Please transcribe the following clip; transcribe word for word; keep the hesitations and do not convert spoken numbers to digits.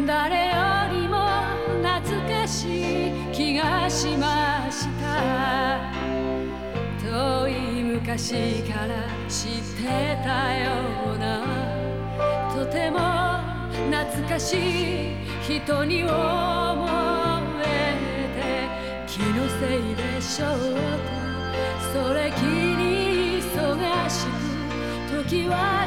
誰よりも懐かしい気がしました。遠い昔から知ってたような、とても懐かしい人に思えて、気のせいでしょうとそれきり忙しく時は